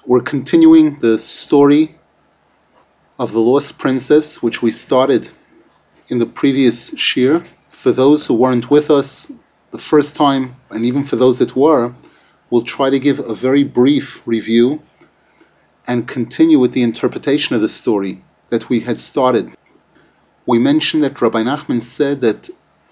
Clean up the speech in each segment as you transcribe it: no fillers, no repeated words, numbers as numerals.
We're continuing the story of the lost princess, which we started in the previous shir. For those who weren't with us the first time, and even for those that were, we'll try to give a very brief review and continue with the interpretation of the story that we had started. We mentioned that Rabbi Nachman said that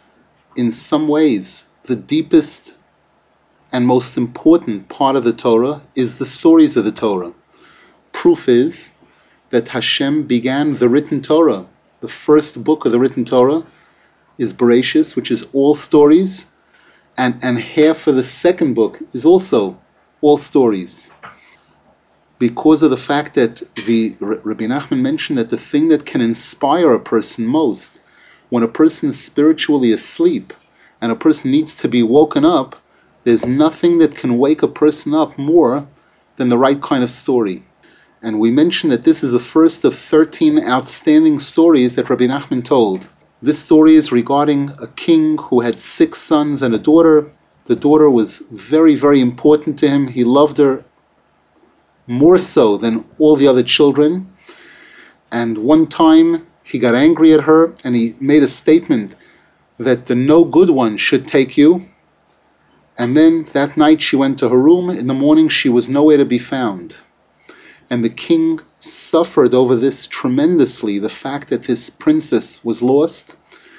in some ways the deepest and most important part of the Torah is the stories of the Torah. Proof is that Hashem began the written Torah. The first book of the written Torah is Bereshis, which is all stories, and half of the second book is also all stories. Because of the fact that Rabbi Nachman mentioned that the thing that can inspire a person most, when a person is spiritually asleep and a person needs to be woken up, there's nothing that can wake a person up more than the right kind of story. And we mentioned that this is the first of 13 outstanding stories that Rabbi Nachman told. This story is regarding a king who had 6 sons and a daughter. The daughter was very, very important to him. He loved her more so than all the other children. And one time he got angry at her and he made a statement that the no good one should take you. And then that night she went to her room. In the morning she was nowhere to be found. And the king suffered over this tremendously, the fact that his princess was lost.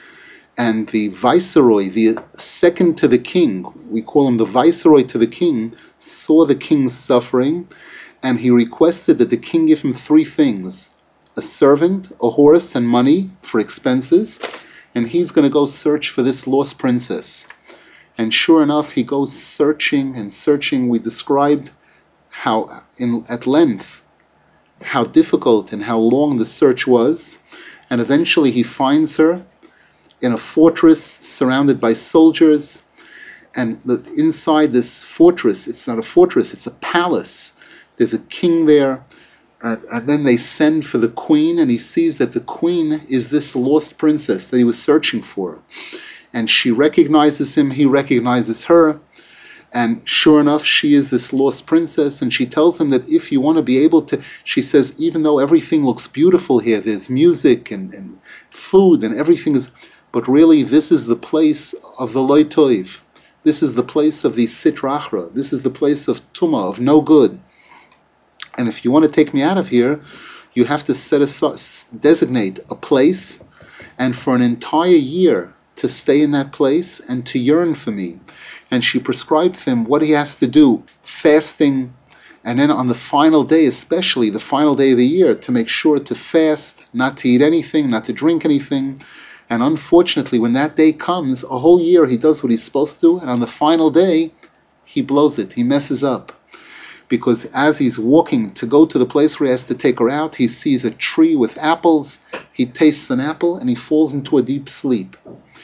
And the viceroy, the second to the king, we call him the viceroy to the king, saw the king's suffering, and he requested that the king give him 3 things: a servant, a horse, and money for expenses, and he's going to go search for this lost princess. And sure enough, he goes searching and searching. We described how, at length, how difficult and how long the search was. And eventually he finds her in a fortress surrounded by soldiers. And inside this fortress, it's not a fortress, it's a palace. There's a king there. And then they send for the queen, and he sees that the queen is this lost princess that he was searching for. And she recognizes him, he recognizes her, and sure enough, she is this lost princess, and she tells him that if you want to be able to, she says, even though everything looks beautiful here, there's music and food and everything is, but really this is the place of the Lo Toiv. This is the place of the Sitra Achra. This is the place of Tumah, of no good. And if you want to take me out of here, you have to designate a place, and for an entire year, to stay in that place and to yearn for me. And she prescribed to him what he has to do, fasting, and then on the final day, especially the final day of the year, to make sure to fast, not to eat anything, not to drink anything. And unfortunately, when that day comes, a whole year he does what he's supposed to, and on the final day, he blows it, he messes up. Because as he's walking to go to the place where he has to take her out, he sees a tree with apples, he tastes an apple, and he falls into a deep sleep.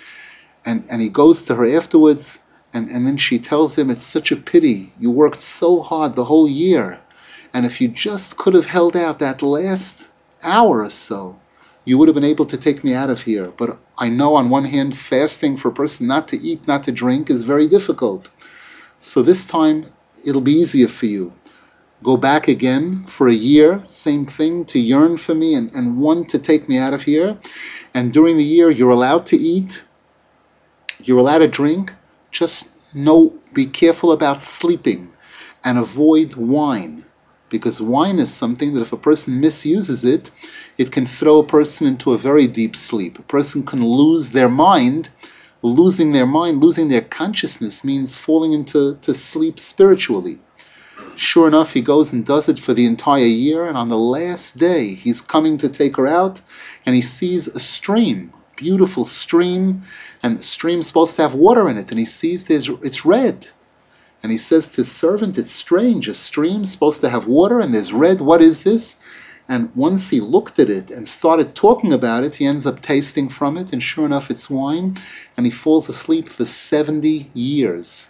And he goes to her afterwards, and then she tells him, it's such a pity, you worked so hard the whole year, and if you just could have held out that last hour or so, you would have been able to take me out of here. But I know on one hand, fasting for a person not to eat, not to drink is very difficult. So this time, it'll be easier for you. Go back again for a year, same thing, to yearn for me and want to take me out of here. And during the year, you're allowed to eat, you're allowed to drink, just be careful about sleeping and avoid wine. Because wine is something that if a person misuses it, it can throw a person into a very deep sleep. A person can lose their mind. Losing their consciousness means falling into sleep spiritually. Sure enough, he goes and does it for the entire year, and on the last day, he's coming to take her out, and he sees a stream, beautiful stream, and the stream's supposed to have water in it, and he sees it's red. And he says to his servant, it's strange, a stream's supposed to have water, and there's red, what is this? And once he looked at it and started talking about it, he ends up tasting from it, and sure enough, it's wine, and he falls asleep for 70 years.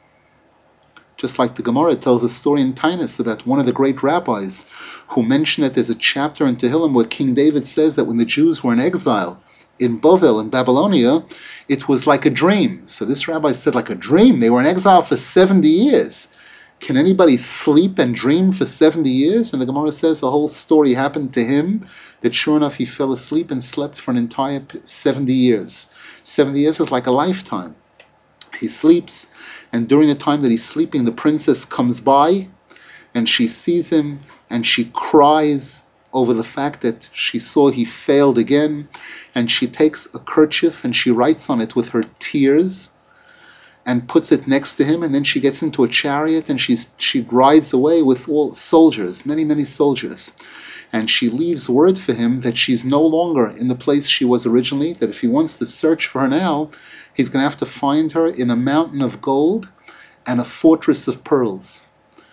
Just like the Gemara tells a story in Tainus about one of the great rabbis who mentioned that there's a chapter in Tehillim where King David says that when the Jews were in exile in Bovel, in Babylonia, it was like a dream. So this rabbi said, like a dream? They were in exile for 70 years. Can anybody sleep and dream for 70 years? And the Gemara says the whole story happened to him, that sure enough he fell asleep and slept for an entire 70 years. 70 years is like a lifetime. He sleeps, and during the time that he's sleeping, the princess comes by, and she sees him, and she cries over the fact that she saw he failed again, and she takes a kerchief and she writes on it with her tears, and puts it next to him, and then she gets into a chariot and she rides away with all soldiers, many soldiers. And she leaves word for him that she's no longer in the place she was originally, that if he wants to search for her now, he's going to have to find her in a mountain of gold and a fortress of pearls.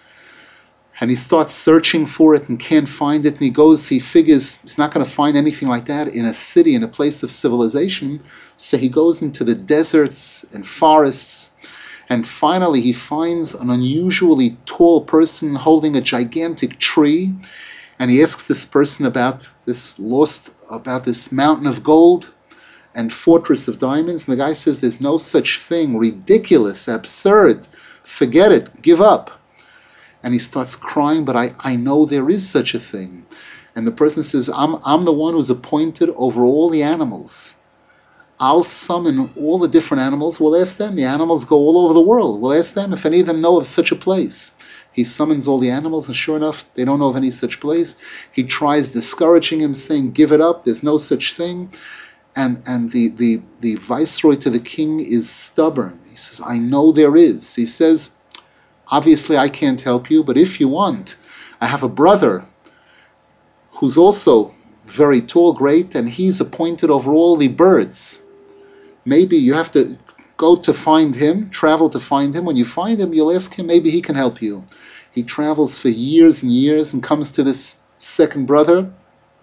And he starts searching for it and can't find it, and he figures he's not going to find anything like that in a city, in a place of civilization, so he goes into the deserts and forests, and finally he finds an unusually tall person holding a gigantic tree, and he asks this person about this mountain of gold and fortress of diamonds, and the guy says there's no such thing, ridiculous, absurd, forget it, give up. And he starts crying, but I know there is such a thing. And the person says, I'm the one who's appointed over all the animals. I'll summon all the different animals. We'll ask them. The animals go all over the world. We'll ask them if any of them know of such a place. He summons all the animals, and sure enough, they don't know of any such place. He tries discouraging him, saying, give it up, there's no such thing. And the viceroy to the king is stubborn. He says, I know there is. He says, obviously I can't help you, but if you want, I have a brother who's also very tall, great, and he's appointed over all the birds. Maybe you have to go to find him, travel to find him. When you find him, you'll ask him, maybe he can help you. He travels for years and years and comes to this second brother.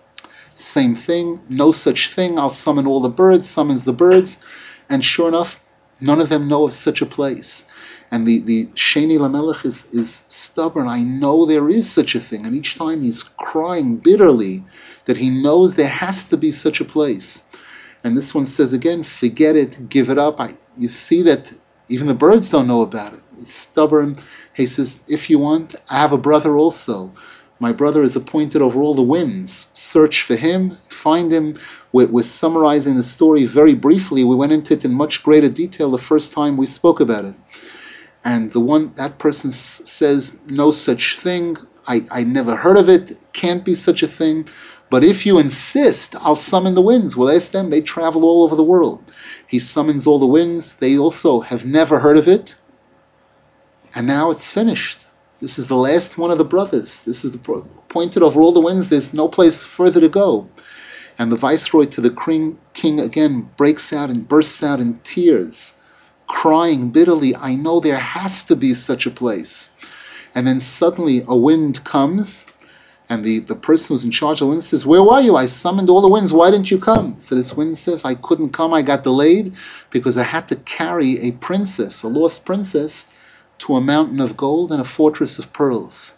Same thing, no such thing, I'll summon all the birds, summons the birds, and sure enough, none of them know of such a place. And the Sheni Lamelech is stubborn. I know there is such a thing. And each time he's crying bitterly that he knows there has to be such a place. And this one says again, forget it, give it up. You see that even the birds don't know about it. He's stubborn. He says, if you want, I have a brother also. My brother is appointed over all the winds. Search for him, find him. We're summarizing the story very briefly. We went into it in much greater detail the first time we spoke about it. And that person says, no such thing, I never heard of it, can't be such a thing, but if you insist, I'll summon the winds. We'll ask them, they travel all over the world. He summons all the winds, they also have never heard of it, and now it's finished. This is the last one of the brothers. This is appointed over all the winds, there's no place further to go. And the viceroy to the king again bursts out in tears, crying bitterly, I know there has to be such a place. And then suddenly a wind comes, and the person who's in charge of the wind says, where were you? I summoned all the winds, why didn't you come? So this wind says, I couldn't come, I got delayed, because I had to carry a princess, a lost princess, to a mountain of gold and a fortress of pearls.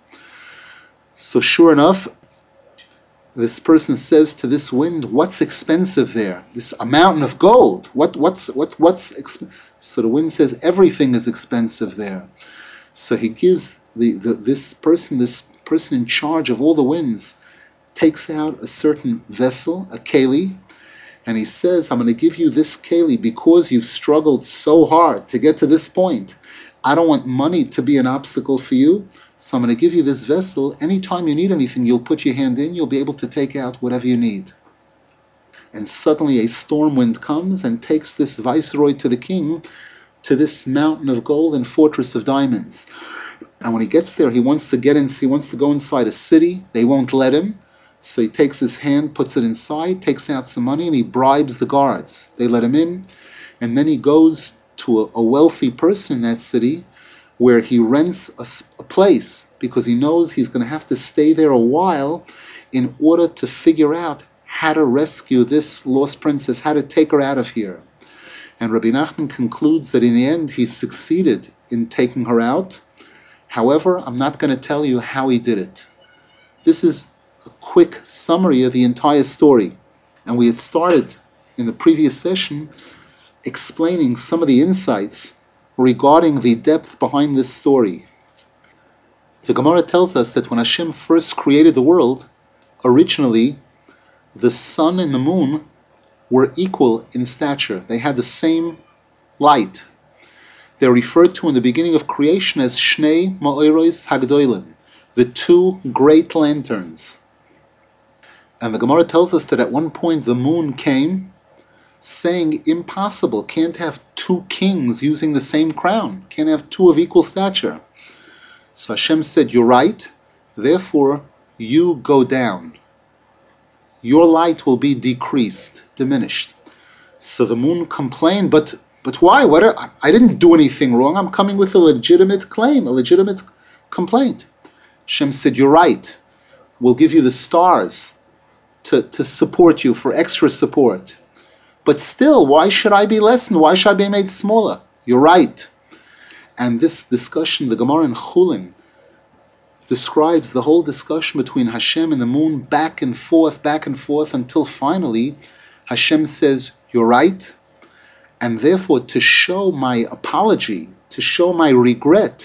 So sure enough, this person says to this wind, what's expensive there? A mountain of gold. What's expensive? So the wind says, everything is expensive there. So he gives this person in charge of all the winds, takes out a certain vessel, a keli, and he says, I'm going to give you this keli because you've struggled so hard to get to this point. I don't want money to be an obstacle for you, so I'm going to give you this vessel. Anytime you need anything, you'll put your hand in, you'll be able to take out whatever you need. And suddenly a storm wind comes and takes this viceroy to the king to this mountain of gold and fortress of diamonds. And when he gets there, he wants to go inside a city. They won't let him. So he takes his hand, puts it inside, takes out some money, and he bribes the guards. They let him in. And then he goes to a wealthy person in that city where he rents a place because he knows he's going to have to stay there a while in order to figure out how to rescue this lost princess, how to take her out of here. And Rabbi Nachman concludes that in the end he succeeded in taking her out. However, I'm not going to tell you how he did it. This is a quick summary of the entire story. And we had started in the previous session explaining some of the insights regarding the depth behind this story. The Gemara tells us that when Hashem first created the world, originally, the sun and the moon were equal in stature. They had the same light. They're referred to in the beginning of creation as Shnei Ma'oros Hagdolim, the two great lanterns. And the Gemara tells us that at one point the moon came, saying, impossible, can't have two kings using the same crown, can't have two of equal stature. So Hashem said, you're right, therefore you go down. Your light will be decreased, diminished. So the moon complained, but why? I didn't do anything wrong. I'm coming with a legitimate claim, a legitimate complaint. Hashem said, you're right. We'll give you the stars to support you, for extra support. But still, why should I be lessened? Why should I be made smaller? You're right. And this discussion, the Gemara in Chulin, describes the whole discussion between Hashem and the moon back and forth, until finally Hashem says, you're right. And therefore, to show my apology, to show my regret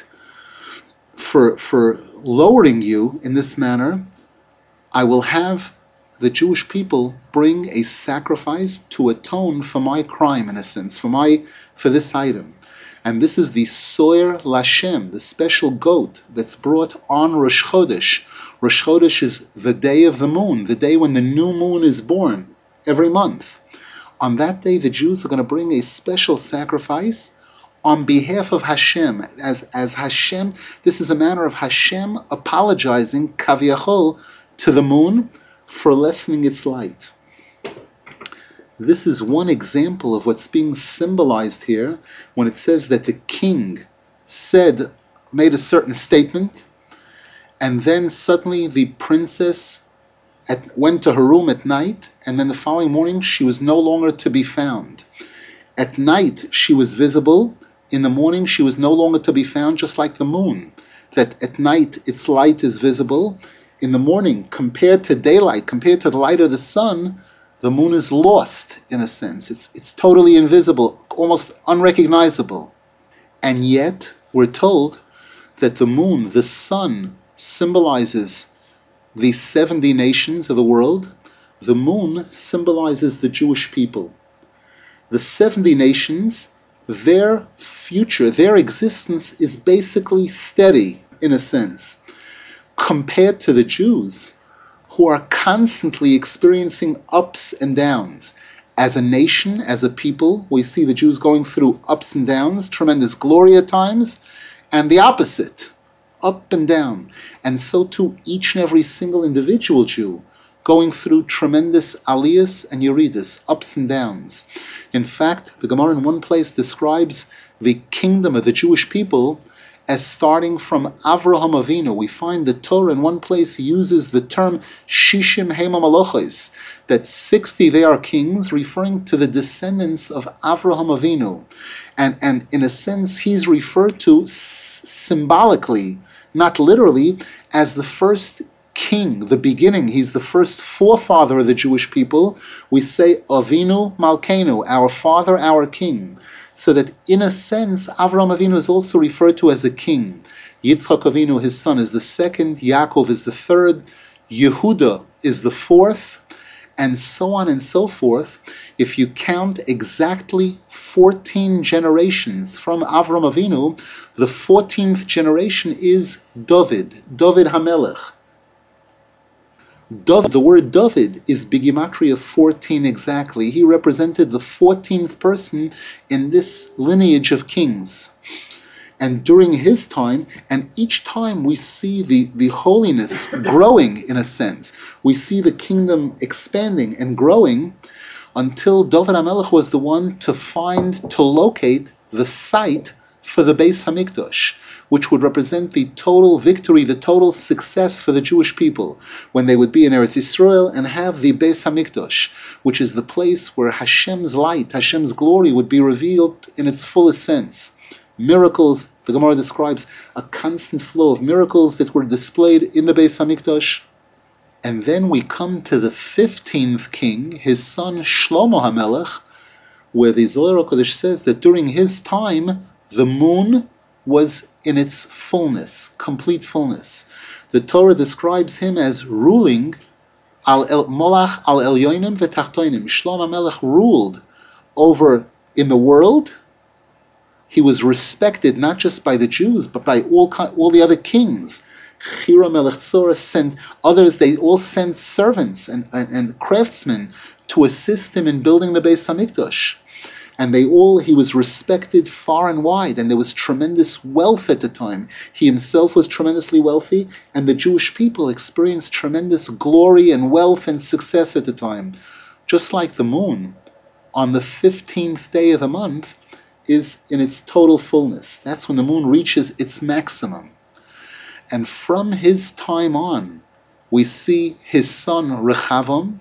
for lowering you in this manner, I will have the Jewish people bring a sacrifice to atone for my crime, in a sense, for this item. And this is the Soyer Lashem, the special goat that's brought on Rosh Chodesh. Rosh Chodesh is the day of the moon, the day when the new moon is born, every month. On that day, the Jews are going to bring a special sacrifice on behalf of Hashem. As Hashem, this is a manner of Hashem apologizing, kaviyachol, to the moon for lessening its light. This is one example of what's being symbolized here when it says that the king made a certain statement, and then suddenly the princess went to her room at night, and then the following morning she was no longer to be found. At night she was visible, in the morning she was no longer to be found, just like the moon, that at night its light is visible. In the morning, compared to daylight, compared to the light of the sun, the moon is lost, in a sense. It's totally invisible, almost unrecognizable. And yet, we're told that the moon, the sun, symbolizes the 70 nations of the world. The moon symbolizes the Jewish people. The 70 nations, their future, their existence is basically steady, in a sense, compared to the Jews, who are constantly experiencing ups and downs. As a nation, as a people, we see the Jews going through ups and downs, tremendous glory at times, and the opposite, up and down. And so too, each and every single individual Jew going through tremendous aliyahs and yeridas, ups and downs. In fact, the Gemara in one place describes the kingdom of the Jewish people as starting from Avraham Avinu. We find the Torah in one place uses the term Shishim Hema Malachos, that 60 they are kings, referring to the descendants of Avraham Avinu. And in a sense, he's referred to symbolically, not literally, as the first king, the beginning. He's the first forefather of the Jewish people. We say Avinu Malkeinu, our father, our king. So that in a sense, Avraham Avinu is also referred to as a king. Yitzchak Avinu, his son, is the second, Yaakov is the third, Yehuda is the fourth, and so on and so forth. If you count exactly 14 generations from Avraham Avinu, the 14th generation is David HaMelech. The word David is Bigimatria 14 exactly. He represented the 14th person in this lineage of kings. And during his time, and each time we see the holiness growing, in a sense. We see the kingdom expanding and growing until David HaMelech was the one to locate the site for the Beis HaMikdash, which would represent the total victory, the total success for the Jewish people, when they would be in Eretz Yisrael and have the Beis HaMikdash, which is the place where Hashem's light, Hashem's glory would be revealed in its fullest sense. Miracles, the Gemara describes a constant flow of miracles that were displayed in the Beis HaMikdash. And then we come to the 15th king, his son Shlomo HaMelech, where the Zohar HaKadosh says that during his time, the moon was in its fullness, complete fullness. The Torah describes him as ruling al el molach al elyonim v'tachtonim. Shlomo HaMelech ruled over in the world. He was respected not just by the Jews, but by all the other kings. Hiram Melech Tzora sent others, they all sent servants and craftsmen to assist him in building the Beis HaMikdash. And he was respected far and wide, and there was tremendous wealth at the time. He himself was tremendously wealthy, and the Jewish people experienced tremendous glory and wealth and success at the time. Just like the moon, on the 15th day of the month, is in its total fullness. That's when the moon reaches its maximum. And from his time on, we see his son Rechavam.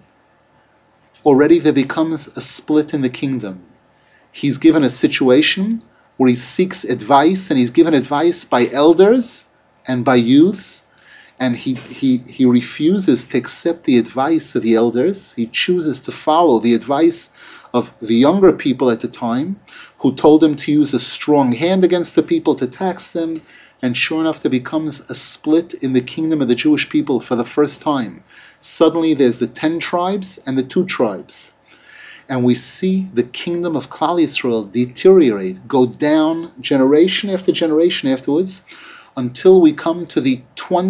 Already there becomes a split in the kingdom. He's given a situation where he seeks advice, and he's given advice by elders and by youths, and he refuses to accept the advice of the elders. He chooses to follow the advice of the younger people at the time, who told him to use a strong hand against the people, to tax them. And sure enough, there becomes a split in the kingdom of the Jewish people for the first time. Suddenly there's the 10 tribes and the 2 tribes. And we see the kingdom of Klal Yisrael deteriorate, go down generation after generation afterwards, until we come to the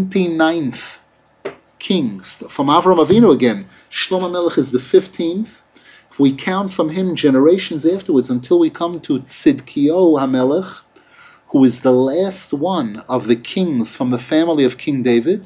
29th kings. From Avram Avinu again, Shlomo HaMelech is the 15th. If we count from him generations afterwards until we come to Tzidkiyahu HaMelech, who is the last one of the kings from the family of King David,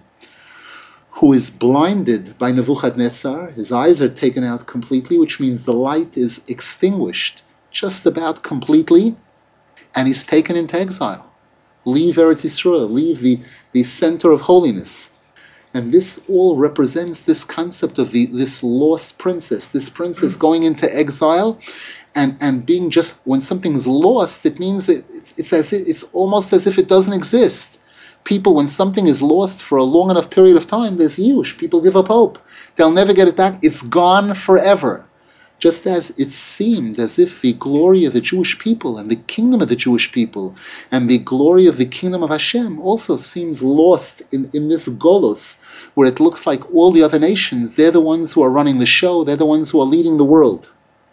who is blinded by Nebuchadnezzar. His eyes are taken out completely, which means the light is extinguished just about completely, and he's taken into exile. Leave Eretz Yisrael, leave the center of holiness. And this all represents this concept of this lost princess, this princess going into exile, and being just, when something's lost, it means it's almost as if it doesn't exist. People, when something is lost for a long enough period of time, there's huge. People give up hope. They'll never get it back. It's gone forever. Just as it seemed as if the glory of the Jewish people and the kingdom of the Jewish people and the glory of the kingdom of Hashem also seems lost in this Golos, where it looks like all the other nations, they're the ones who are running the show, they're the ones who are leading the world.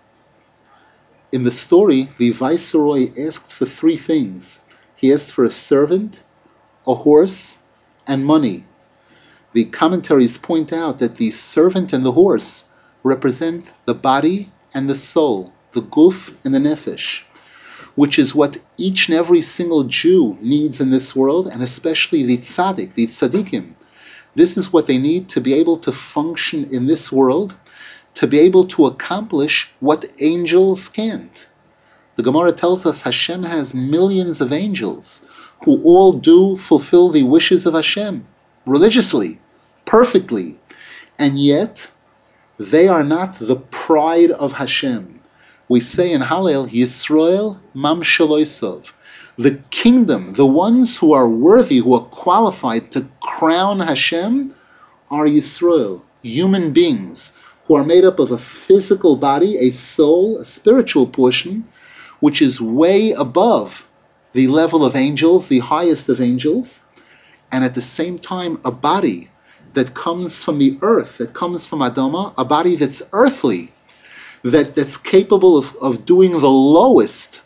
In the story, the viceroy asked for 3 things. He asked for a servant, a horse, and money. The commentaries point out that the servant and the horse represent the body and the soul, the guf and the nefesh, which is what each and every single Jew needs in this world, and especially the tzaddik, the tzaddikim. This is what they need to be able to function in this world, to be able to accomplish what angels can't. The Gemara tells us Hashem has millions of angels who all fulfill the wishes of Hashem religiously, perfectly, and yet they are not the pride of Hashem. We say in Hallel, Yisrael mam shaloisov. The kingdom, the ones who are worthy, who are qualified to crown Hashem, are Yisrael, human beings, who are made up of a physical body, a soul, a spiritual portion, which is way above the level of angels, the highest of angels, and at the same time a body that comes from the earth, that comes from Adama, a body that's earthly, that's capable of doing the lowest,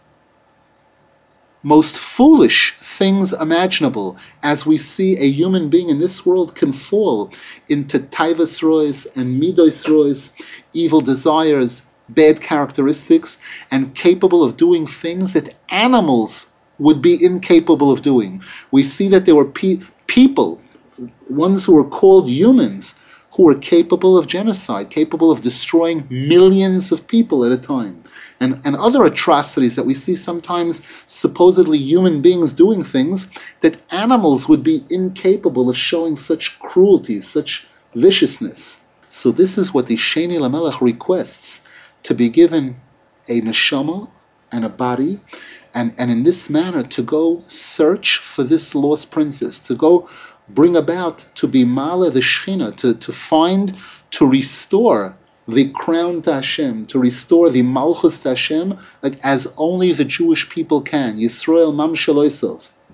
most foolish things imaginable, as we see a human being in this world can fall into taivas rois and midos rois, evil desires, bad characteristics, and capable of doing things that animals would be incapable of doing. We see that there were people, ones who were called humans, who were capable of genocide, capable of destroying millions of people at a time. And other atrocities that we see sometimes, supposedly human beings doing things that animals would be incapable of showing such cruelty, such viciousness. So this is what the Sheni Lamelech requests, to be given a neshama and a body, and in this manner to go search for this lost princess, to go bring about, to be Mala the Shechina, to find, to restore the crown to Hashem, to restore the Malchus to Hashem, like as only the Jewish people can. Yisrael mam shaloisov.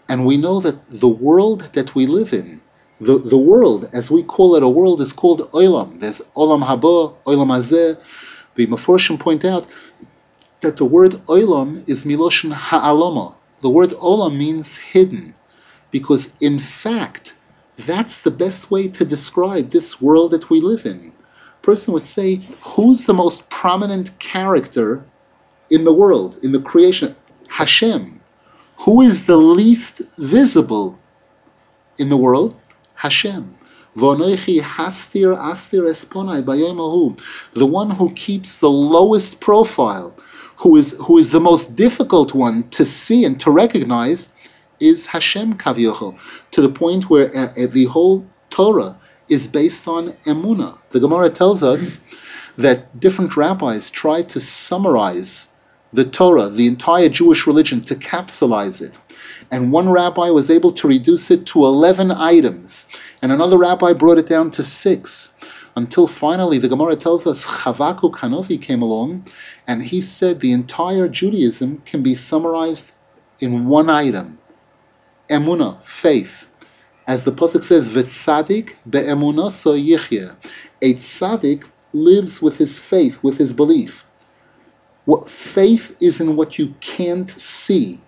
And we know that the world that we live in, the world, as we call it, a world, is called Olam. There's Olam Haba, Olam Hazeh. The Meforshim point out that the word Olam is Miloshin Ha'alama. The word Olam means hidden, because in fact, that's the best way to describe this world that we live in. A person would say, who's the most prominent character in the world, in the creation? Hashem. Who is the least visible in the world? Hashem. V'onoichi hastir astir esponai bayom ahu. The one who keeps the lowest profile, who is the most difficult one to see and to recognize, is Hashem Kavyochel, to the point where the whole Torah is based on Emunah. The Gemara tells us that different rabbis try to summarize the Torah, the entire Jewish religion, to capsulize it. And one rabbi was able to reduce it to 11 items, and another rabbi brought it down to 6, until finally the Gemara tells us Chavakuk Hanovi came along, and he said the entire Judaism can be summarized in one item: Emunah, faith. As the pasuk says, "V'tzadik be'emunah so yichye." A tzaddik lives with his faith, with his belief. What faith is in what you can't see.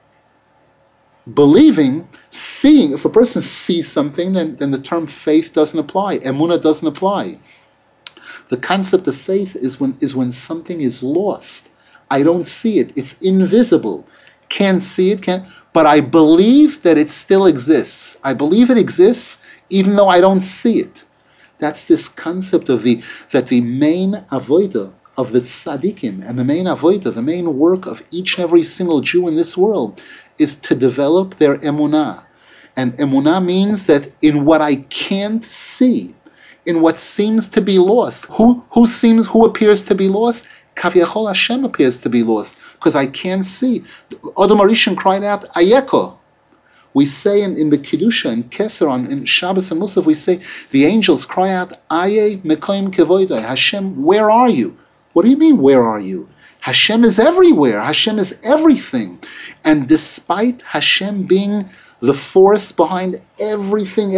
Believing, seeing. If a person sees something, then the term faith doesn't apply. Emunah doesn't apply. The concept of faith is when something is lost. I don't see it. It's invisible. Can't see it, but I believe that it still exists. I believe it exists even though I don't see it. That's this concept of that the main avodah of the tzaddikim, and the main avodah, the main work of each and every single Jew in this world, is to develop their emunah. And emunah means that in what I can't see, in what seems to be lost, who appears to be lost? Kavyachol Hashem appears to be lost, because I can't see. Adam Arishan cried out, Ayeko. We say in the Kiddusha, in Keser, in Shabbos and Musaf, we say, the angels cry out, Aye Mekoim Kevoidai, Hashem, where are you? What do you mean, where are you? Hashem is everywhere. Hashem is everything. And despite Hashem being the force behind everything,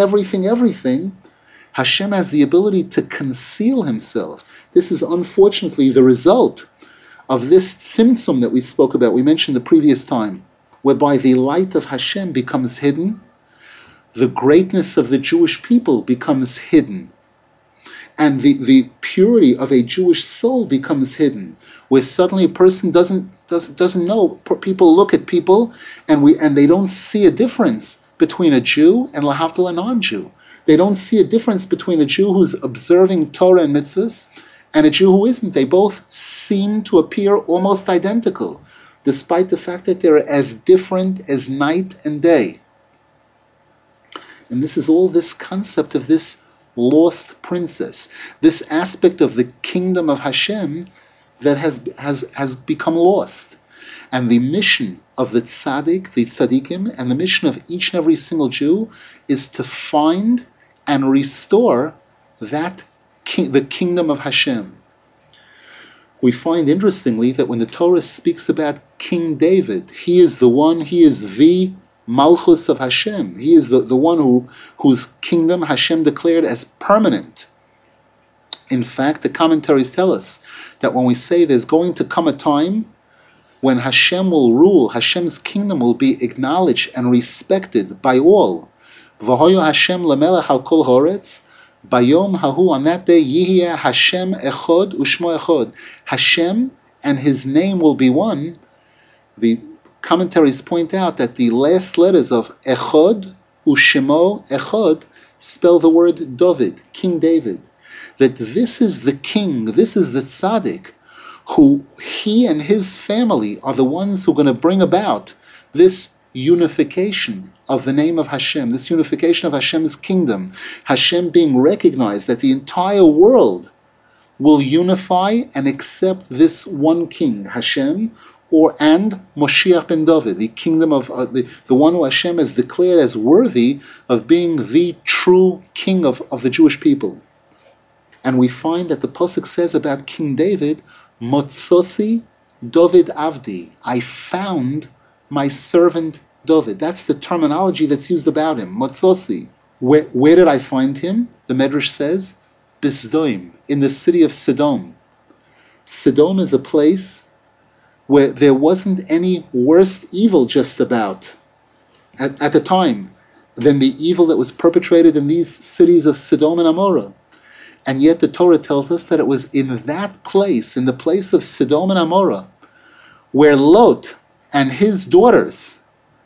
Hashem has the ability to conceal himself. This is unfortunately the result of this tzimtzum that we spoke about, we mentioned the previous time, whereby the light of Hashem becomes hidden, the greatness of the Jewish people becomes hidden, and the purity of a Jewish soul becomes hidden, where suddenly a person doesn't know. People look at people and they don't see a difference between a Jew and lahavdil a non-Jew. They don't see a difference between a Jew who's observing Torah and mitzvahs and a Jew who isn't. They both seem to appear almost identical, despite the fact that they're as different as night and day. And this is all this concept of this lost princess, this aspect of the kingdom of Hashem that has become lost. And the mission of the tzaddik, the tzaddikim, and the mission of each and every single Jew is to find and restore that the kingdom of Hashem. We find interestingly that when the Torah speaks about King David, he is the Malchus of Hashem. He is the one whose kingdom Hashem declared as permanent. In fact, the commentaries tell us that when we say there's going to come a time when Hashem will rule, Hashem's kingdom will be acknowledged and respected by all. V'hoyo Hashem lemelech al kol haaretz, bayom hahu, on that day, yihye Hashem echod ushmo echod. Hashem and his name will be one. The commentaries point out that the last letters of echod ushmo echod spell the word David, King David. That this is the king, this is the tzaddik, who he and his family are the ones who are going to bring about this unification of the name of Hashem, this unification of Hashem's kingdom, Hashem being recognized, that the entire world will unify and accept this one king, Hashem, and Moshiach ben David, the kingdom of the one who Hashem has declared as worthy of being the true king of the Jewish people. And we find that the pasuk says about King David, Motzosi David Avdi, I found my servant David. That's the terminology that's used about him. Motzosi. Where did I find him? The Medrash says, Bisdoim, in the city of Sodom. Sodom is a place where there wasn't any worse evil just about at the time than the evil that was perpetrated in these cities of Sodom and Amorah. And yet the Torah tells us that it was in that place, in the place of Sodom and Amorah, where Lot and his daughters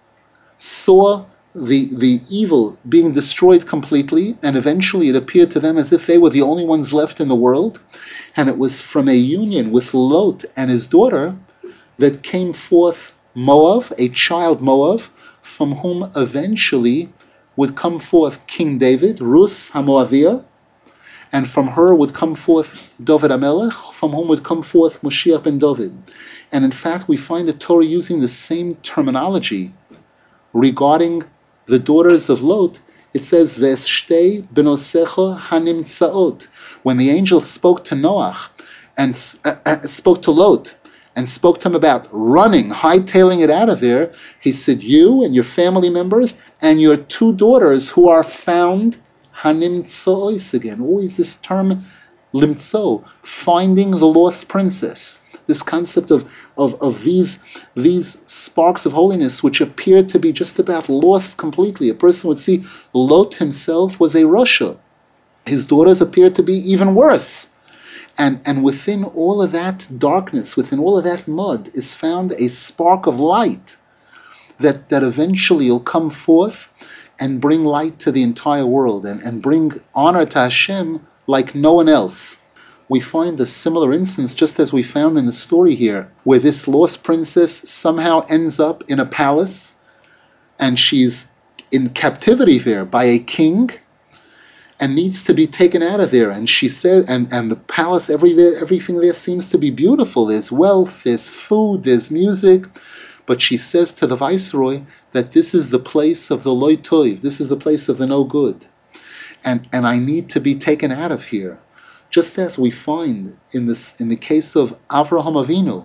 saw the evil being destroyed completely, and eventually it appeared to them as if they were the only ones left in the world. And it was from a union with Lot and his daughter that came forth Moab, a child Moab, from whom eventually would come forth King David, Rus HaMoaviyah, and from her would come forth David HaMelech, from whom would come forth Moshiach ben David. And in fact, we find the Torah using the same terminology regarding the daughters of Lot. It says, V'eshtei benosecha hanimtzaot. When the angel spoke to Noach and spoke to Lot and spoke to him about running, hightailing it out of there, he said, you and your family members and your two daughters who are found, hanimtzois again. Always this term, limtzo, finding the lost princess. This concept of these sparks of holiness which appeared to be just about lost completely. A person would see Lot himself was a Rasha. His daughters appeared to be even worse. And within all of that darkness, within all of that mud, is found a spark of light that eventually will come forth and bring light to the entire world and bring honor to Hashem like no one else. We find a similar instance, just as we found in the story here, where this lost princess somehow ends up in a palace, and she's in captivity there by a king, and needs to be taken out of there. And she said, and the palace, everything there seems to be beautiful. There's wealth, there's food, there's music. But she says to the viceroy that this is the place of the loy toiv, this is the place of the no good. And I need to be taken out of here. Just as we find in the case of Avraham Avinu,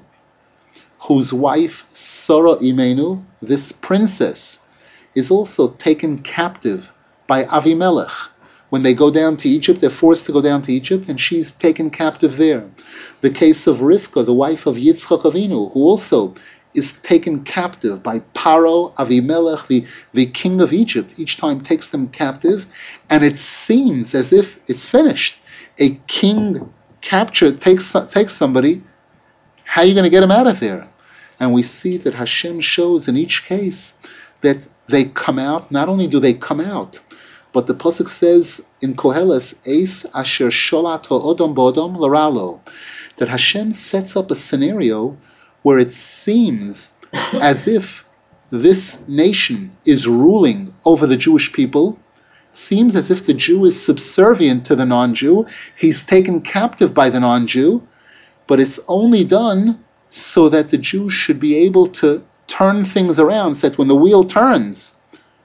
whose wife Sarah Imenu, this princess, is also taken captive by Avimelech. When they go down to Egypt, they're forced to go down to Egypt, and she's taken captive there. The case of Rivka, the wife of Yitzchak Avinu, who also is taken captive by Paro, Avimelech, the king of Egypt. Each time takes them captive, and it seems as if it's finished. A king takes somebody, how are you going to get him out of there? And we see that Hashem shows in each case that they come out. Not only do they come out, but the pasuk says in Koheles, Eis asher sholat ha'odom b'odom l'ralo, that Hashem sets up a scenario where it seems as if this nation is ruling over the Jewish people. Seems as if the Jew is subservient to the non-Jew. He's taken captive by the non-Jew, but it's only done so that the Jew should be able to turn things around, so that when the wheel turns,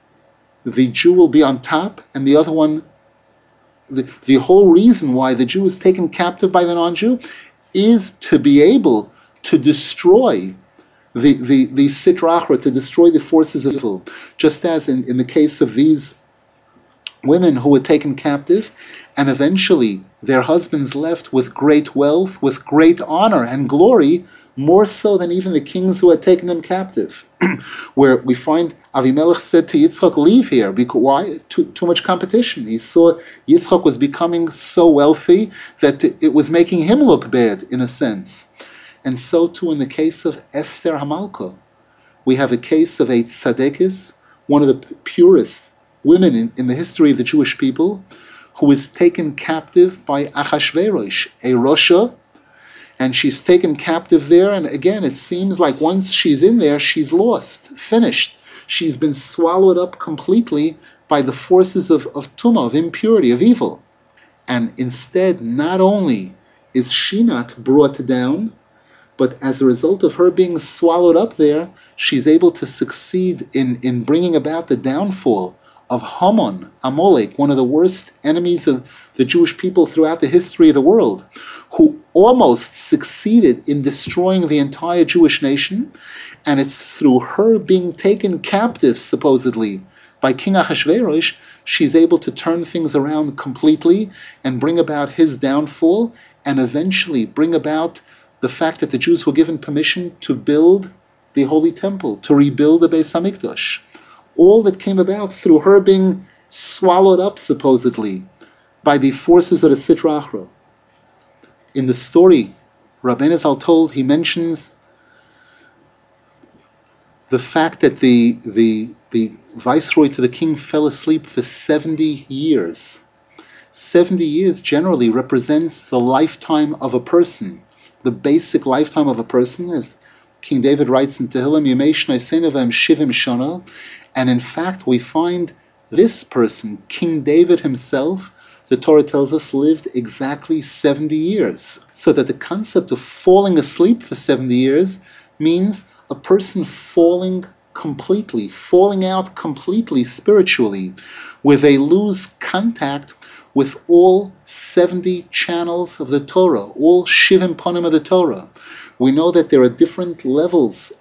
the Jew will be on top, and the other one, the whole reason why the Jew is taken captive by the non-Jew is to be able to destroy the Sitra Achra, to destroy the forces of evil. Just as in the case of these women who were taken captive, and eventually their husbands left with great wealth, with great honor and glory, more so than even the kings who had taken them captive. Where we find Avimelech said to Yitzchak, leave here. Because why? Too much competition. He saw Yitzchak was becoming so wealthy that it was making him look bad, in a sense. And so too in the case of Esther Hamalka. We have a case of a tzadekis, one of the purest women in the history of the Jewish people, who is taken captive by Achashverosh, a Rasha, and she's taken captive there, and again, it seems like once she's in there, she's lost, finished. She's been swallowed up completely by the forces of tumah, of impurity, of evil. And instead, not only is she not brought down, but as a result of her being swallowed up there, she's able to succeed in bringing about the downfall of Haman, Amalek, one of the worst enemies of the Jewish people throughout the history of the world, who almost succeeded in destroying the entire Jewish nation, and it's through her being taken captive, supposedly, by King Ahasuerus, she's able to turn things around completely and bring about his downfall, and eventually bring about the fact that the Jews were given permission to build the Holy Temple, to rebuild the Beis Hamikdash. All that came about through her being swallowed up, supposedly, by the forces of the Sitra Achra. In the story Rabbeinu Zal told, he mentions the fact that the viceroy to the king fell asleep for 70 years. 70 years generally represents the lifetime of a person, the basic lifetime of a person, as King David writes in Tehillim, Yemei Shnai Seinavim Shivim Shana, and in fact we find this person, King David himself, the Torah tells us, lived exactly 70 years. So that the concept of falling asleep for 70 years means a person falling out completely spiritually, where they lose contact with all 70 channels of the Torah, all Shivim Panim of the Torah. We know that there are different levels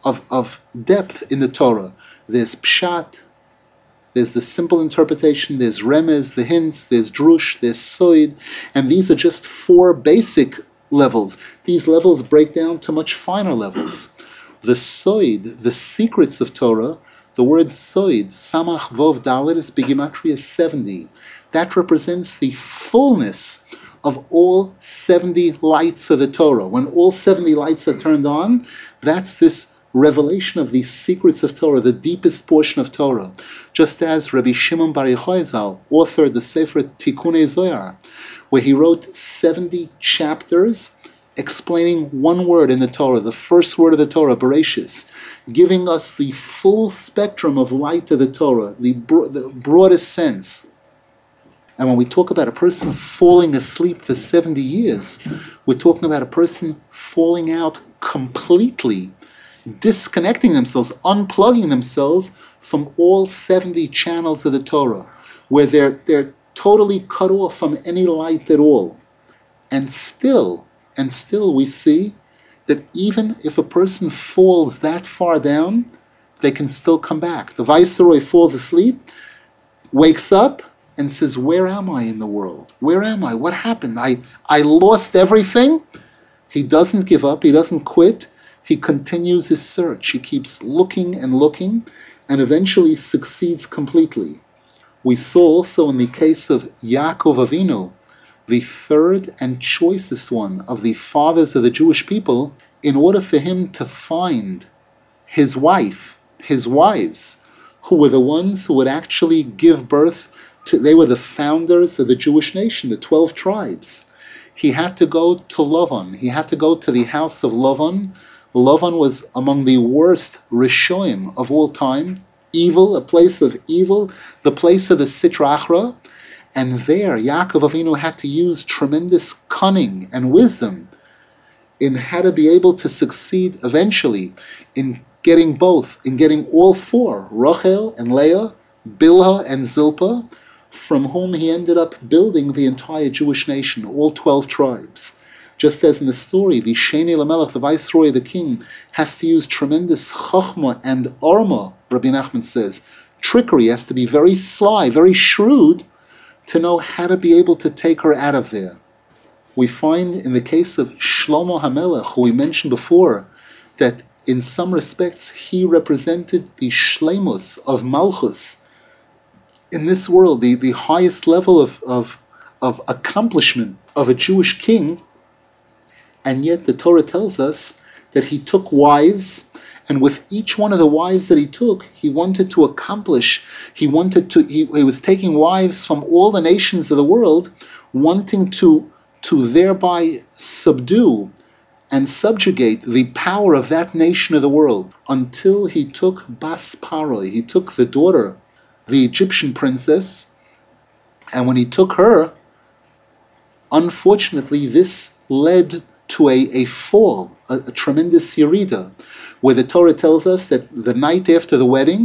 of depth in the Torah. There's Pshat, there's the simple interpretation, there's Remez, the hints, there's Drush, there's Soid, and these are just 4 basic levels. These levels break down to much finer levels. The Soid, the secrets of Torah, the word Soid, Samach Vov Dalet, is Begimatria 70. That represents the fullness of all 70 lights of the Torah. When all 70 lights are turned on, that's this revelation of the secrets of Torah, the deepest portion of Torah. Just as Rabbi Shimon Bar Yochai Zal authored the Sefer Tikkunei Zohar, where he wrote 70 chapters explaining one word in the Torah, the first word of the Torah, Bereshis, giving us the full spectrum of light of the Torah, the broadest sense. And when we talk about a person falling asleep for 70 years, we're talking about a person falling out completely, disconnecting themselves, unplugging themselves from all 70 channels of the Torah, where they're totally cut off from any light at all. And still we see that even if a person falls that far down, they can still come back. The viceroy falls asleep, wakes up, and says, where am I in the world? Where am I? What happened? I lost everything. He doesn't give up. He doesn't quit. He continues his search. He keeps looking, and eventually succeeds completely. We saw also in the case of Yaakov Avinu, the third and choicest one of the fathers of the Jewish people, in order for him to find his wives, who were the ones who would actually give birth to, they were the founders of the Jewish nation, the 12 tribes. He had to go to Lavan. He had to go to the house of Lavan. Lavan was among the worst Rishoim of all time, evil, a place of evil, the place of the Sitra Achra. And there, Yaakov Avinu had to use tremendous cunning and wisdom in how to be able to succeed eventually in getting both, in getting all 4, Rachel and Leah, Bilhah and Zilpah, from whom he ended up building the entire Jewish nation, all 12 tribes. Just as in the story, the Sheni Lamelech, the viceroy, the king, has to use tremendous chachma and arma, Rabbi Nachman says. Trickery, has to be very sly, very shrewd, to know how to be able to take her out of there. We find in the case of Shlomo HaMelech, who we mentioned before, that in some respects he represented the shleimus of Malchus in this world, the highest level of accomplishment of a Jewish king. And yet the Torah tells us that he took wives, and with each one of the wives that he took, he wanted to accomplish, he was taking wives from all the nations of the world, wanting to thereby subdue and subjugate the power of that nation of the world, until he took Bas Paroi, he took the daughter, the Egyptian princess, and when he took her, unfortunately this led to a fall, a tremendous yerida, where the Torah tells us that the night after the wedding,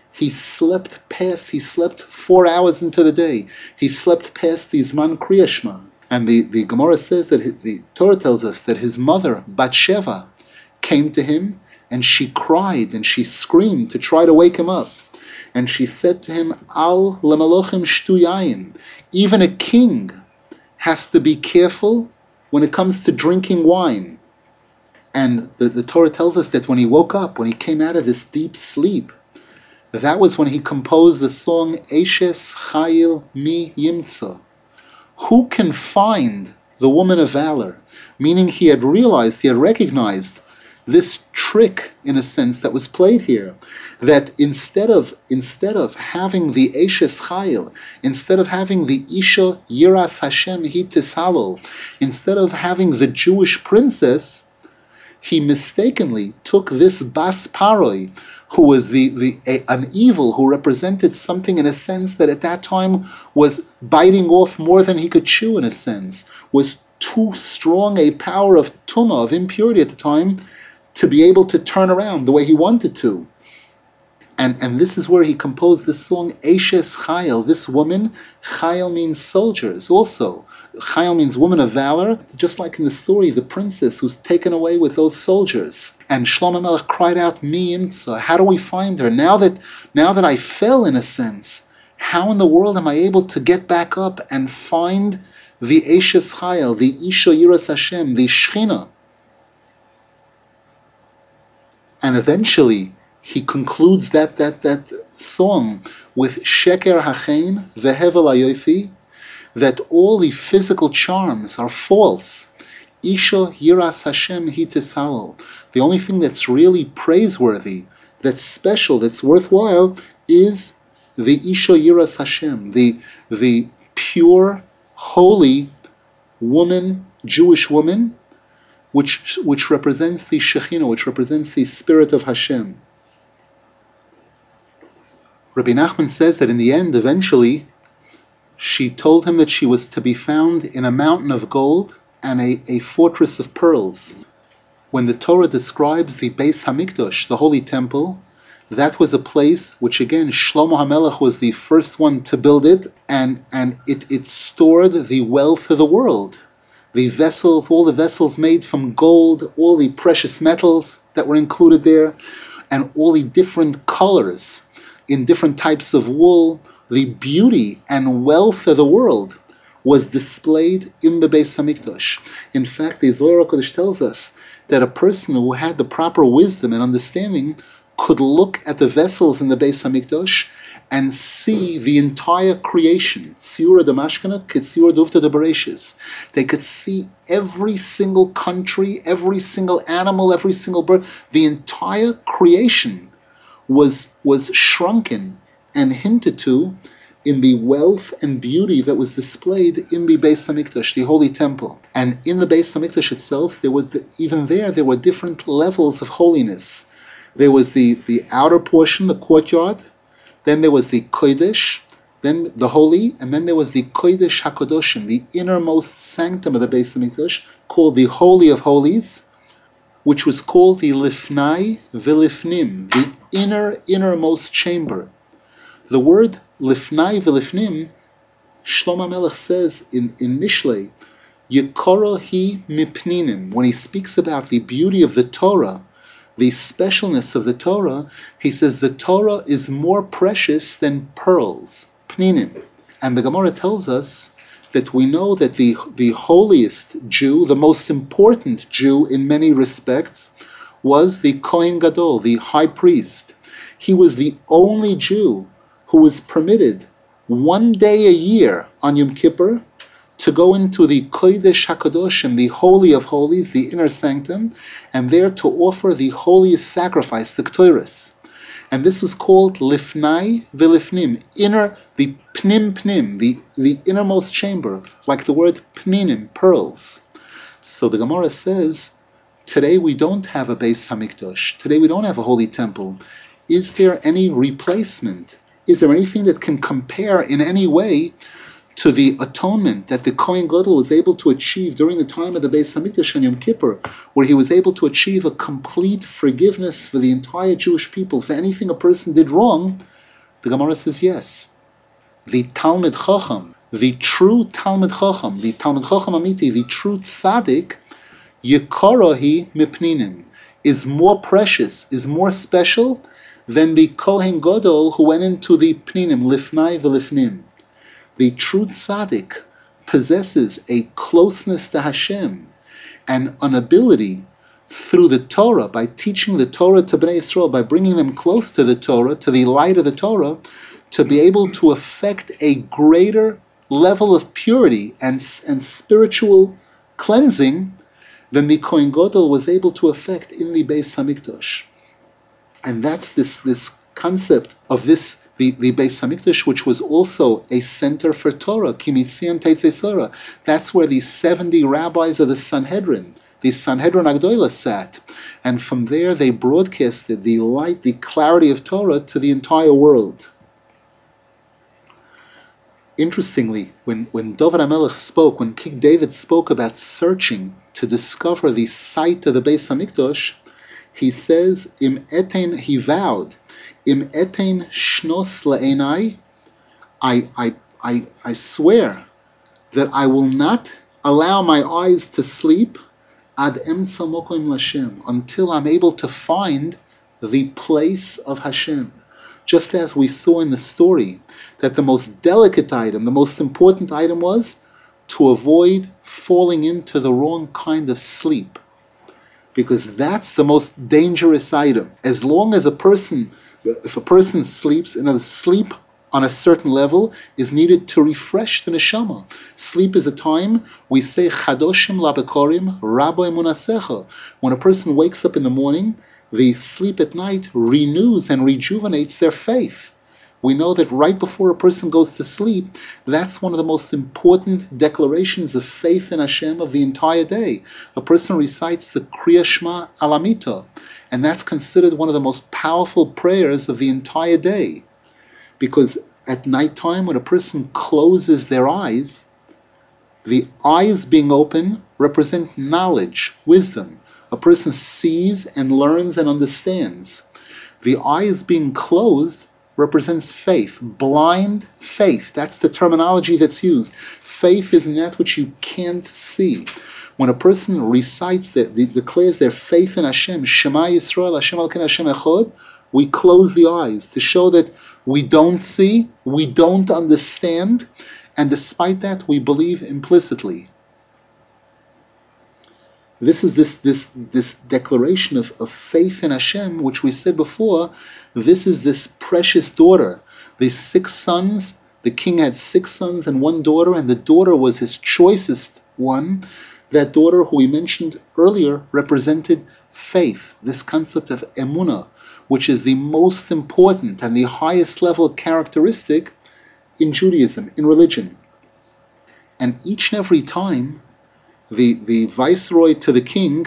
He slept 4 hours into the day. He slept past the Zman Kriya Shema. And the Gemara says that the Torah tells us that his mother, Batsheva, came to him and she cried and she screamed to try to wake him up. And she said to him, Al lemalochim shtu yayin. Even a king has to be careful when it comes to drinking wine. And the Torah tells us that when he woke up, when he came out of this deep sleep, that was when he composed the song Eshes Chayil Mi Yimtza. Who can find the woman of valor? Meaning he had recognized this trick, in a sense, that was played here. That instead of having the Eshes Chayil, instead of having the Isha Yiras Hashem Hi Tishalol, instead of having the Jewish princess, he mistakenly took this Bas Paroi, who was an evil, who represented something in a sense that at that time was biting off more than he could chew, in a sense, was too strong a power of tumah, of impurity at the time, to be able to turn around the way he wanted to. And this is where he composed this song, Eshes Chayil, this woman. Chayil means soldiers also. Chayil means woman of valor, just like in the story, the princess who's taken away with those soldiers. And Shlomo Melech cried out, Mi imtza, how do we find her? Now that I fell, in a sense, how in the world am I able to get back up and find the Eshes Chayil, the Isha Yiras Hashem, the Shechina? And eventually, he concludes that song with Sheker Hachein Vehevel Ayofi, that all the physical charms are false. Isha Yiras Hashem Hi Tishalol. The only thing that's really praiseworthy, that's special, that's worthwhile, is the Isha Yiras Hashem, the pure, holy woman, Jewish woman, which represents the Shekhinah, which represents the Spirit of Hashem. Rabbi Nachman says that in the end, eventually, she told him that she was to be found in a mountain of gold and a fortress of pearls. When the Torah describes the Beis Hamikdash, the Holy Temple, that was a place which, again, Shlomo HaMelech was the first one to build it, and it stored the wealth of the world. The vessels, all the vessels made from gold, all the precious metals that were included there, and all the different colors in different types of wool, the beauty and wealth of the world was displayed in the Beis Hamikdash. In fact, the Zohar HaKadosh tells us that a person who had the proper wisdom and understanding could look at the vessels in the Beis Hamikdash and see the entire creation. Tziyura Damashkana, Tziyura Duvta de Bereshis. They could see every single country, every single animal, every single bird. The entire creation was shrunken and hinted to in the wealth and beauty that was displayed in the Beis Hamikdash, the Holy Temple. And in the Beis Hamikdash itself, there were different levels of holiness. There was the outer portion, the courtyard, then there was the Kodesh, then the Holy, and then there was the Kodesh HaKadoshim, the innermost sanctum of the Beis Hamikdash, called the Holy of Holies, which was called the Lifnai V'Lifnim, the innermost chamber. The word Lifnai V'Lifnim, Shlomo Melech says in Mishlei, Yekoro hi mipninim. When he speaks about the beauty of the Torah, the specialness of the Torah, he says the Torah is more precious than pearls, pninim. And the Gemara tells us that we know that the holiest Jew, the most important Jew in many respects, was the Kohen Gadol, the high priest. He was the only Jew who was permitted one day a year on Yom Kippur to go into the Kodesh HaKadoshim, the Holy of Holies, the inner sanctum, and there to offer the holiest sacrifice, the Ktoiris. And this was called Lifnai V'Lifnim, the Pnim, the innermost chamber, like the word Pninim, pearls. So the Gemara says, today we don't have a Beis Hamikdash. Today we don't have a holy temple. Is there any replacement? Is there anything that can compare in any way to the atonement that the Kohen Gadol was able to achieve during the time of the Beis Hamikdash on Yom Kippur, where he was able to achieve a complete forgiveness for the entire Jewish people for anything a person did wrong? The Gemara says yes. The Talmid Chacham, the true Talmid Chacham, the Talmid Chacham Amiti, the true Tzaddik, Yekarahi Mipninim, is more precious, is more special than the Kohen Gadol who went into the Pninim, Lifnai v'Lifnim. The true Tzaddik possesses a closeness to Hashem and an ability through the Torah, by teaching the Torah to Bnei Yisrael, by bringing them close to the Torah, to the light of the Torah, to be able to affect a greater level of purity and spiritual cleansing than the Kohen Gadol was able to affect in the Beis Hamikdash. And that's this concept of this, the Beis Hamikdash, which was also a center for Torah, Kimitzian Teitzei Sorah. That's where the 70 rabbis of the Sanhedrin Agdoila sat. And from there they broadcasted the light, the clarity of Torah to the entire world. Interestingly, when David HaMelech spoke, when King David spoke about searching to discover the site of the Beis Hamikdash, he says, he vowed, Im etein shnos le'enai, I swear that I will not allow my eyes to sleep ad emtza mokoim l'Hashem, until I'm able to find the place of Hashem. Just as we saw in the story that the most delicate item, the most important item was to avoid falling into the wrong kind of sleep. Because that's the most dangerous item. As long as if a person sleeps, sleep on a certain level is needed to refresh the neshama. Sleep is a time, we say, chadoshim labekorim rabo emunasecha. When a person wakes up in the morning, the sleep at night renews and rejuvenates their faith. We know that right before a person goes to sleep, that's one of the most important declarations of faith in Hashem of the entire day. A person recites the Kriya Shema Alamita, and that's considered one of the most powerful prayers of the entire day. Because at nighttime, when a person closes their eyes, the eyes being open represent knowledge, wisdom. A person sees and learns and understands. The eyes being closed represents faith, blind faith. That's the terminology that's used. Faith is in that which you can't see. When a person recites, declares their faith in Hashem, Shema Yisrael, Hashem Elokeinu Hashem Echad, we close the eyes to show that we don't see, we don't understand, and despite that we believe implicitly. This is this declaration of faith in Hashem, which we said before. This is this precious daughter. The 6 sons, the king had 6 sons and 1 daughter, and the daughter was his choicest one. That daughter, who we mentioned earlier, represented faith, this concept of emunah, which is the most important and the highest level characteristic in Judaism, in religion. And each and every time, the viceroy to the king,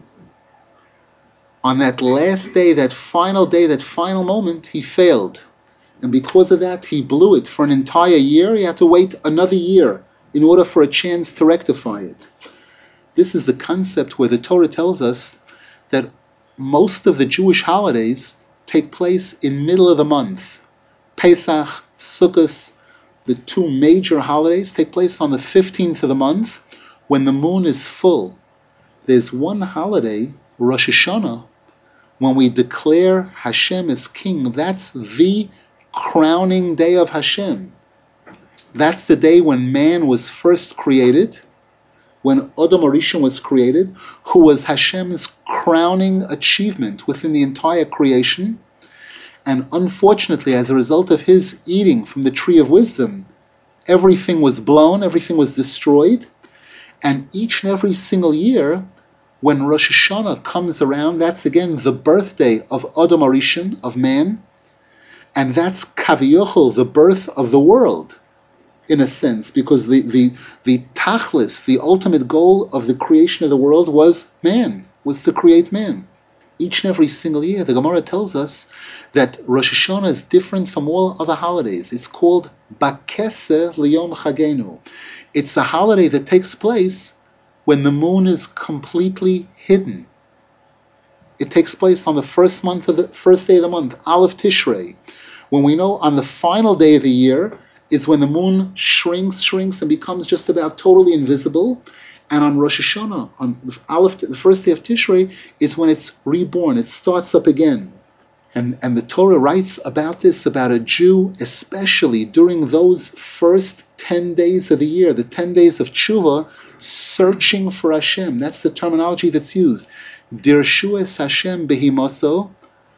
on that last day, that final moment, he failed. And because of that, he blew it for an entire year. He had to wait another year in order for a chance to rectify it. This is the concept where the Torah tells us that most of the Jewish holidays take place in middle of the month. Pesach, Sukkot, the 2 major holidays take place on the 15th of the month, when the moon is full. There's one holiday, Rosh Hashanah, when we declare Hashem as king. That's the crowning day of Hashem. That's the day when man was first created, when Adam Arishon was created, who was Hashem's crowning achievement within the entire creation. And unfortunately, as a result of his eating from the tree of wisdom, everything was blown, everything was destroyed. And each and every single year, when Rosh Hashanah comes around, that's again the birthday of Adam Arishon, of man, and that's Kaviyachol, the birth of the world, in a sense, because the tachlis, the ultimate goal of the creation of the world was man, was to create man. Each and every single year, the Gemara tells us that Rosh Hashanah is different from all other holidays. It's called Bakese Liyom Chagenu. It's a holiday that takes place when the moon is completely hidden. It takes place on the first day of the month, Aleph Tishrei, when we know on the final day of the year is when the moon shrinks, and becomes just about totally invisible. And on Rosh Hashanah, on the first day of Tishrei, is when it's reborn. It starts up again. And the Torah writes about this, about a Jew, especially during those first 10 days of the year, the 10 days of Tshuva, searching for Hashem. That's the terminology that's used. Dirshu es Hashem behimoso,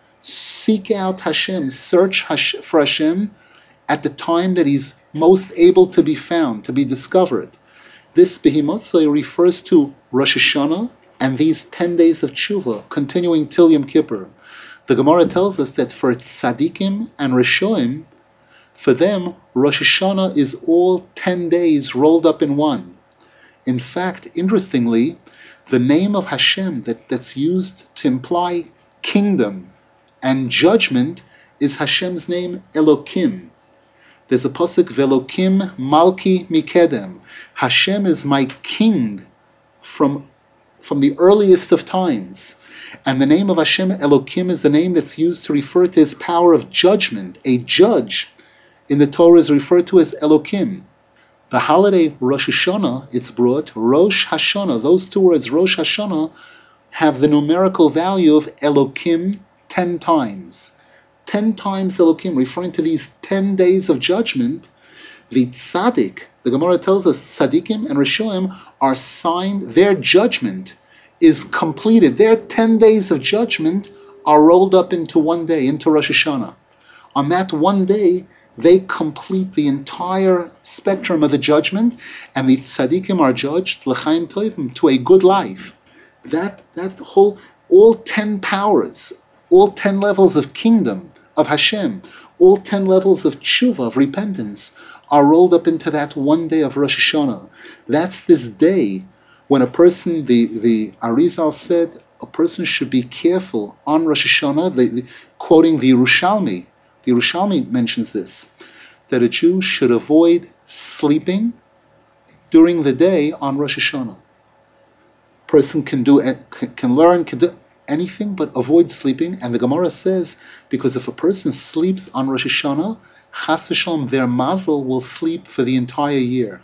seek out Hashem, search for Hashem at the time that He's most able to be found, to be discovered. This behimoso refers to Rosh Hashanah and these 10 days of Tshuva, continuing till Yom Kippur. The Gemara tells us that for tzaddikim and rishoim, for them, Rosh Hashanah is all 10 days rolled up in one. In fact, interestingly, the name of Hashem that's used to imply kingdom and judgment is Hashem's name Elokim. There's a pasuk, Velokim Malki Mikedem. Hashem is my king from the earliest of times. And the name of Hashem Elokim is the name that's used to refer to His power of judgment. A judge in the Torah is referred to as Elokim. The holiday Rosh Hashanah, it's brought, Rosh Hashanah, those two words, Rosh Hashanah, have the numerical value of Elokim 10 times. 10 times Elokim, referring to these 10 days of judgment. The tzaddik, the Gemara tells us, tzaddikim and rishoim are signed, their judgment is completed. Their 10 days of judgment are rolled up into one day, into Rosh Hashanah. On that one day, they complete the entire spectrum of the judgment, and the tzaddikim are judged l'chaim tovim, to a good life. That whole, all 10 powers, all 10 levels of kingdom of Hashem, all 10 levels of tshuva, of repentance, are rolled up into that one day of Rosh Hashanah. That's this day when a person, the Arizal said, a person should be careful on Rosh Hashanah, quoting the Yerushalmi. The Yerushalmi mentions this, that a Jew should avoid sleeping during the day on Rosh Hashanah. Person can do anything but avoid sleeping. And the Gemara says, because if a person sleeps on Rosh Hashanah, Chas v'shalom, their mazel will sleep for the entire year.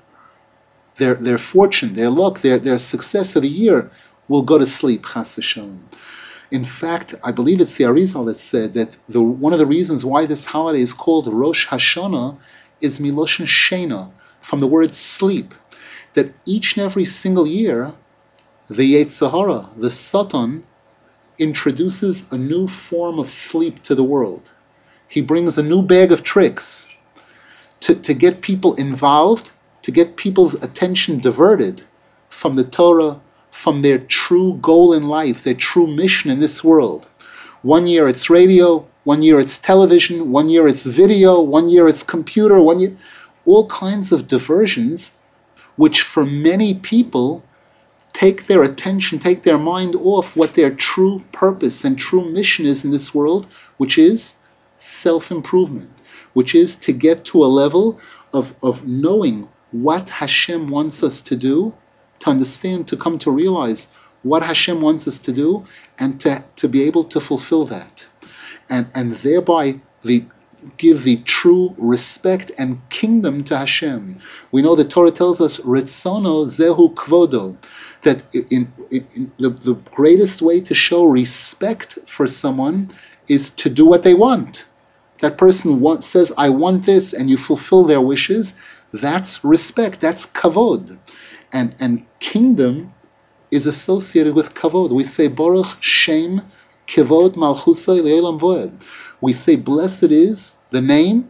Their fortune, their luck, their success of the year will go to sleep, Chas v'shalom. In fact, I believe it's the Arizal that said that one of the reasons why this holiday is called Rosh Hashanah is Miloshen Shena, from the word sleep. That each and every single year, the Yetzer Hara, the Satan, introduces a new form of sleep to the world. He brings a new bag of tricks to get people involved, to get people's attention diverted from the Torah, from their true goal in life, their true mission in this world. One year it's radio, one year it's television, one year it's video, one year it's computer, all kinds of diversions, which for many people take their attention, take their mind off what their true purpose and true mission is in this world, which is self-improvement, which is to get to a level of knowing what Hashem wants us to do, to understand, to come to realize what Hashem wants us to do, and to be able to fulfill that. And thereby give the true respect and kingdom to Hashem. We know the Torah tells us, Ritzono zehu kvodo, that in the greatest way to show respect for someone is to do what they want. That person says, I want this, and you fulfill their wishes. That's respect, that's kavod. And kingdom is associated with kavod. We say, Baruch Shem Kavod Malchusay Le'olam Voed. We say, blessed is the name,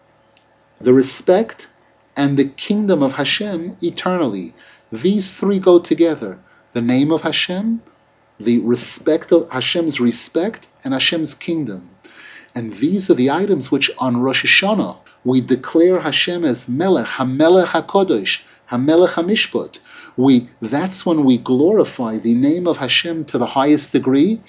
the respect, and the kingdom of Hashem eternally. These three go together. The name of Hashem, the respect of Hashem's respect, and Hashem's kingdom. And these are the items which on Rosh Hashanah we declare Hashem as Melech, HaMelech HaKodesh, HaMelech HaMishpat. That's when we glorify the name of Hashem to the highest degree,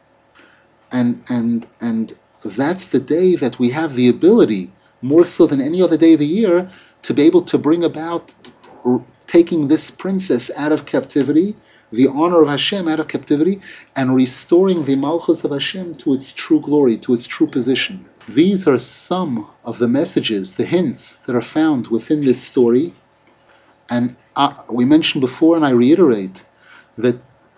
and that's the day that we have the ability, more so than any other day of the year, to be able to bring about taking this princess out of captivity, the honor of Hashem out of captivity and restoring the Malchus of Hashem to its true glory, to its true position. These are some of the messages, the hints that are found within this story. And we mentioned before, and I reiterate, that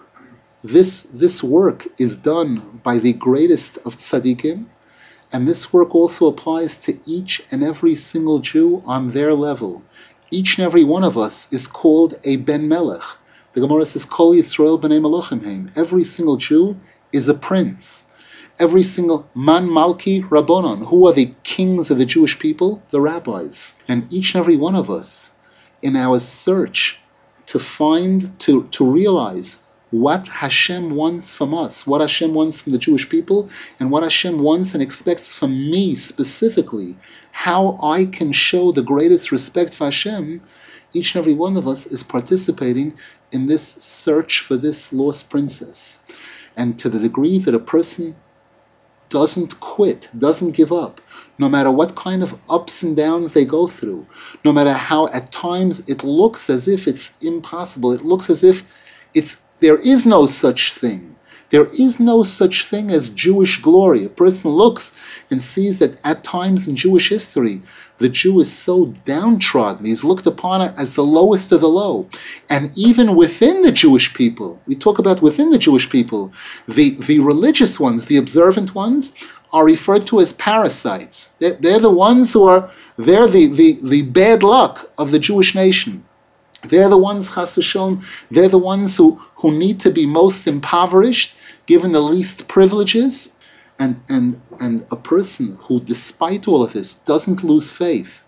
this work is done by the greatest of tzaddikim, and this work also applies to each and every single Jew on their level. Each and every one of us is called a Ben Melech. The Gemara says, Kol Yisrael b'nei Melachim heim. Every single Jew is a prince. Every single Man Malki Rabbonon. Who are the kings of the Jewish people? The rabbis. And each and every one of us, in our search to find, to realize what Hashem wants from us, what Hashem wants from the Jewish people, and what Hashem wants and expects from me specifically, how I can show the greatest respect for Hashem, each and every one of us is participating in this search for this lost princess. And to the degree that a person doesn't quit, doesn't give up, no matter what kind of ups and downs they go through, no matter how at times it looks as if it's impossible, it looks as if there is no such thing. There is no such thing as Jewish glory. A person looks and sees that at times in Jewish history, the Jew is so downtrodden. He's looked upon as the lowest of the low. And even within the Jewish people, we talk about within the Jewish people, the religious ones, the observant ones, are referred to as parasites. They're the ones they're the bad luck of the Jewish nation. They're the ones, Chas v'sholom, they're the ones who need to be most impoverished, given the least privileges, and a person who, despite all of this, doesn't lose faith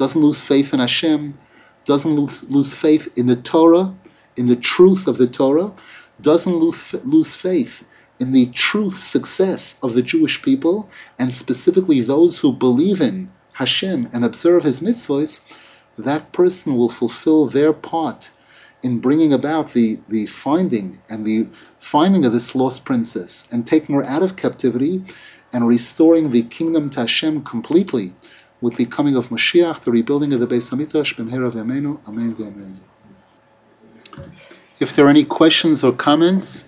in Hashem, doesn't lose faith in the Torah, in the truth of the Torah, doesn't lose faith in the truth success of the Jewish people, and specifically those who believe in Hashem and observe His mitzvahs, that person will fulfill their part in bringing about the finding of this lost princess and taking her out of captivity and restoring the kingdom to Hashem completely with the coming of Mashiach, the rebuilding of the Beis Hamikdash, b'mehera v'yameinu, amen v'amen. If there are any questions or comments,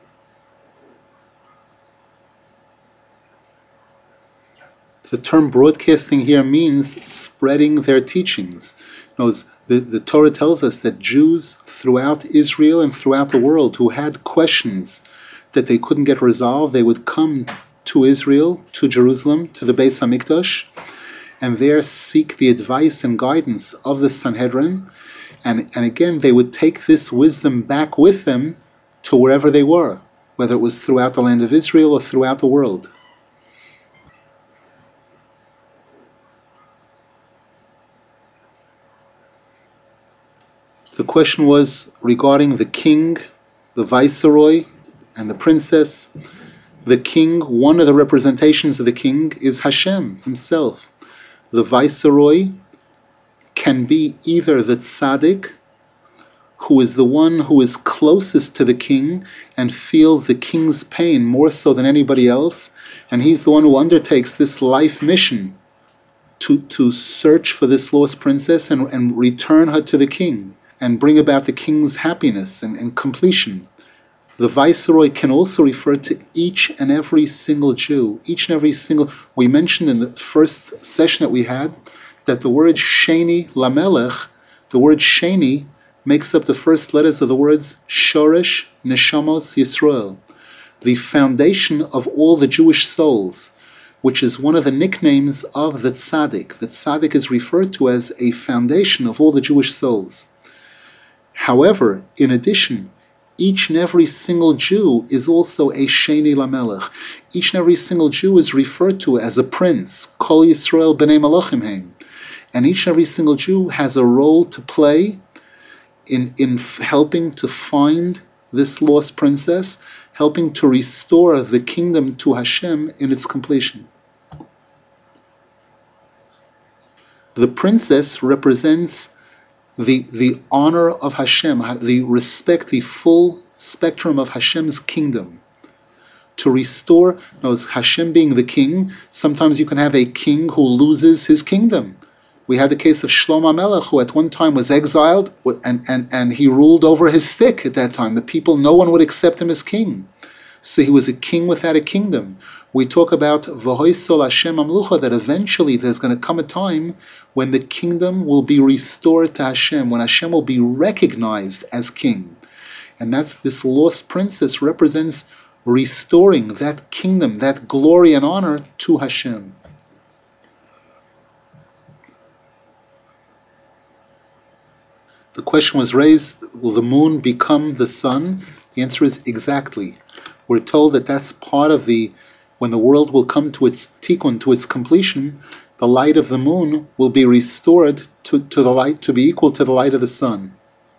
the term broadcasting here means spreading their teachings. The Torah tells us that Jews throughout Israel and throughout the world who had questions that they couldn't get resolved, they would come to Israel, to Jerusalem, to the Beis Hamikdash, and there seek the advice and guidance of the Sanhedrin, and again they would take this wisdom back with them to wherever they were, whether it was throughout the land of Israel or throughout the world. The question was regarding the king, the viceroy, and the princess. The king, one of the representations of the king is Hashem himself. The viceroy can be either the tzaddik, who is the one who is closest to the king and feels the king's pain more so than anybody else, and he's the one who undertakes this life mission to search for this lost princess and return her to the king, and bring about the king's happiness and completion. The viceroy can also refer to each and every single Jew, we mentioned in the first session that we had, that the word Sheni Lamelech, the word Sheni makes up the first letters of the words Shoresh Neshamos Yisrael, the foundation of all the Jewish souls, which is one of the nicknames of the tzaddik. The tzaddik is referred to as a foundation of all the Jewish souls. However, in addition, each and every single Jew is also a Sheni Lamelech. Each and every single Jew is referred to as a prince, Kol Yisrael b'nei Melachim heim. And each and every single Jew has a role to play in helping to find this lost princess, helping to restore the kingdom to Hashem in its completion. The princess represents the honor of Hashem, the respect, the full spectrum of Hashem's kingdom. To restore, as Hashem being the king, sometimes you can have a king who loses his kingdom. We had the case of Shlomo Melech, who at one time was exiled, and he ruled over his stick at that time. The people, no one would accept him as king. So he was a king without a kingdom. We talk about V'hoisol Hashem Amlucha, that eventually there's going to come a time when the kingdom will be restored to Hashem, when Hashem will be recognized as king. And that's this lost princess represents restoring that kingdom, that glory and honor to Hashem. The question was raised, will the moon become the sun? The answer is exactly. We're told that that's part of when the world will come to its tikkun, to its completion, the light of the moon will be restored to the light, to be equal to the light of the sun.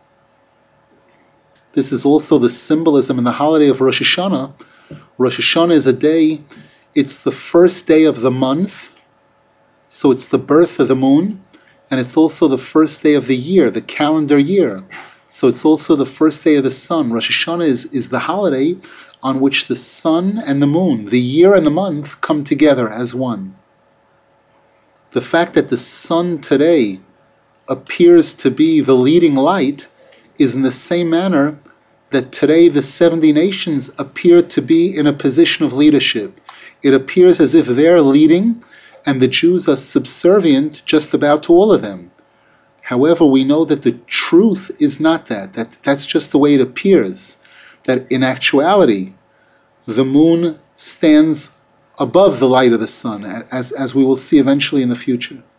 This is also the symbolism in the holiday of Rosh Hashanah. Rosh Hashanah is a day, it's the first day of the month, so it's the birth of the moon, and it's also the first day of the year, the calendar year. So it's also the first day of the sun. Rosh Hashanah is the holiday on which the sun and the moon, the year and the month, come together as one. The fact that the sun today appears to be the leading light is in the same manner that today the 70 nations appear to be in a position of leadership. It appears as if they're leading and the Jews are subservient just about to all of them. However, we know that the truth is not that's just the way it appears, that in actuality the moon stands above the light of the sun, as we will see eventually in the future.